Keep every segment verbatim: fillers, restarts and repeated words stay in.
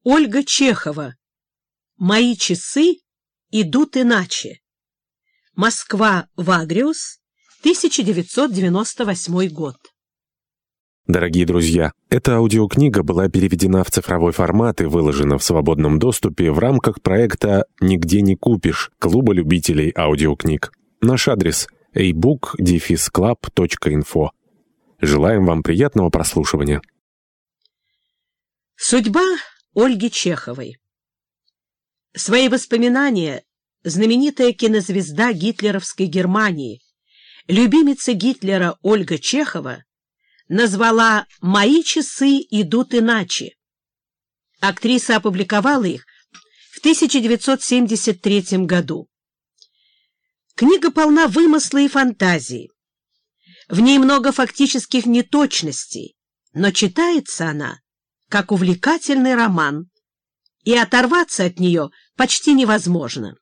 Ольга Чехова. «Мои часы идут иначе». Москва, Вагриус, тысяча девятьсот девяносто восьмой год. Дорогие друзья, эта аудиокнига была переведена в цифровой формат и выложена в свободном доступе в рамках проекта «Нигде не купишь» Клуба любителей аудиокниг. Наш адрес – эй бук дефис клаб точка инфо. Желаем вам приятного прослушивания. Судьба Ольги Чеховой. Свои воспоминания знаменитая кинозвезда гитлеровской Германии, любимица Гитлера Ольга Чехова, назвала «Мои часы идут иначе». Актриса опубликовала их в тысяча девятьсот семьдесят третьем году. Книга полна вымысла и фантазии. В ней много фактических неточностей, но читается она как увлекательный роман, и оторваться от нее почти невозможно.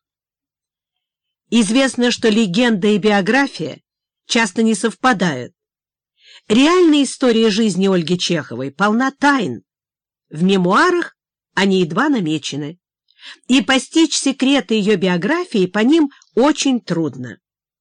Известно, что легенда и биография часто не совпадают. Реальная история жизни Ольги Чеховой полна тайн. В мемуарах они едва намечены, и постичь секреты ее биографии по ним очень трудно.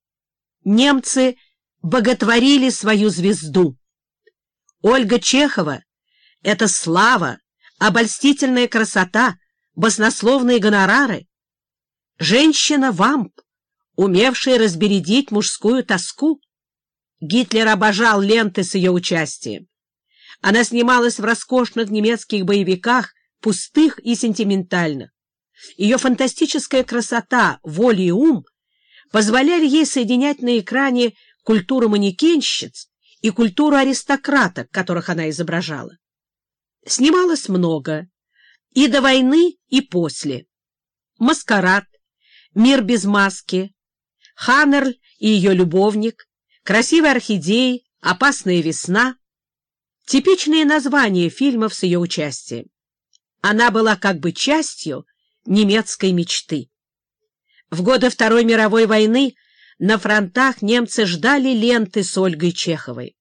Немцы боготворили свою звезду. Ольга Чехова — это слава, обольстительная красота, баснословные гонорары. Женщина-вамп, умевшая разбередить мужскую тоску. Гитлер обожал ленты с ее участием. Она снималась в роскошных немецких боевиках, пустых и сентиментальных. Ее фантастическая красота, воля и ум позволяли ей соединять на экране культуру манекенщиц и культуру аристократок, которых она изображала. Снималось много, и до войны, и после. «Маскарад», «Мир без маски», «Ханнерль и ее любовник», «Красивые орхидеи», «Опасная весна» — типичные названия фильмов с ее участием. Она была как бы частью немецкой мечты. В годы Второй мировой войны на фронтах немцы ждали ленты с Ольгой Чеховой.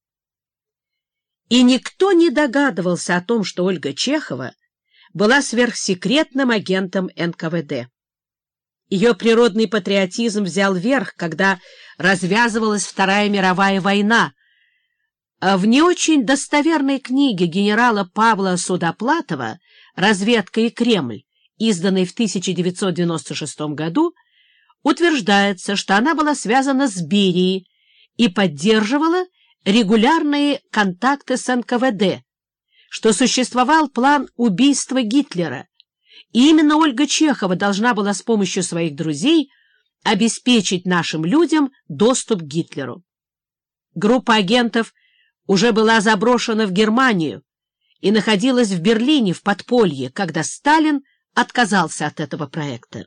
И никто не догадывался о том, что Ольга Чехова была сверхсекретным агентом эн ка вэ дэ. Ее природный патриотизм взял верх, когда развязывалась Вторая мировая война. В не очень достоверной книге генерала Павла Судоплатова «Разведка и Кремль», изданной в тысяча девятьсот девяносто шестом году, утверждается, что она была связана с Берией и поддерживала регулярные контакты с эн ка вэ дэ, что существовал план убийства Гитлера, и именно Ольга Чехова должна была с помощью своих друзей обеспечить нашим людям доступ к Гитлеру. Группа агентов уже была заброшена в Германию и находилась в Берлине в подполье, когда Сталин отказался от этого проекта.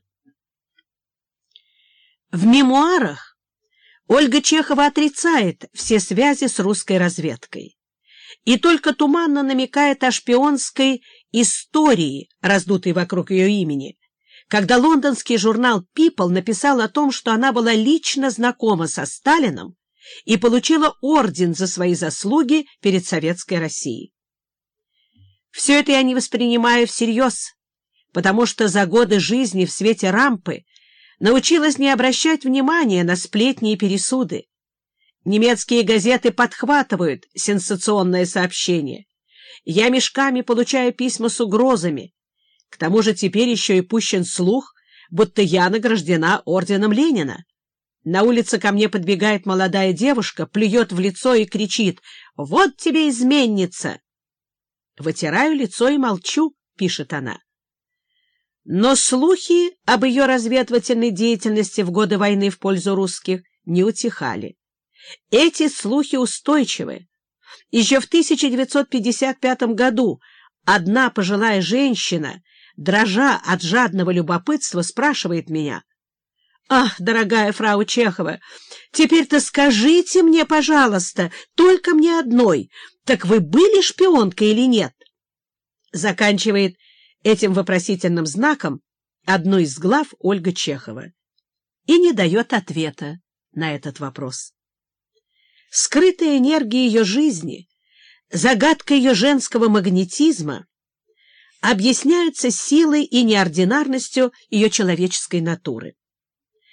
В мемуарах Ольга Чехова отрицает все связи с русской разведкой и только туманно намекает о шпионской истории, раздутой вокруг ее имени, когда лондонский журнал People написал о том, что она была лично знакома со Сталином и получила орден за свои заслуги перед Советской Россией. Все это я не воспринимаю всерьез, потому что за годы жизни в свете рампы научилась не обращать внимания на сплетни и пересуды. Немецкие газеты подхватывают сенсационное сообщение. Я мешками получаю письма с угрозами. К тому же теперь еще и пущен слух, будто я награждена орденом Ленина. На улице ко мне подбегает молодая девушка, плюет в лицо и кричит: «Вот тебе изменница!» «Вытираю лицо и молчу», — пишет она. Но слухи об ее разведывательной деятельности в годы войны в пользу русских не утихали. Эти слухи устойчивы. Еще в тысяча девятьсот пятьдесят пятом году одна пожилая женщина, дрожа от жадного любопытства, спрашивает меня: «Ах, дорогая фрау Чехова, теперь-то скажите мне, пожалуйста, только мне одной, так вы были шпионкой или нет?» Заканчивает этим вопросительным знаком одну из глав Ольга Чехова и не дает ответа на этот вопрос. Скрытая энергия ее жизни, загадка ее женского магнетизма объясняются силой и неординарностью ее человеческой натуры.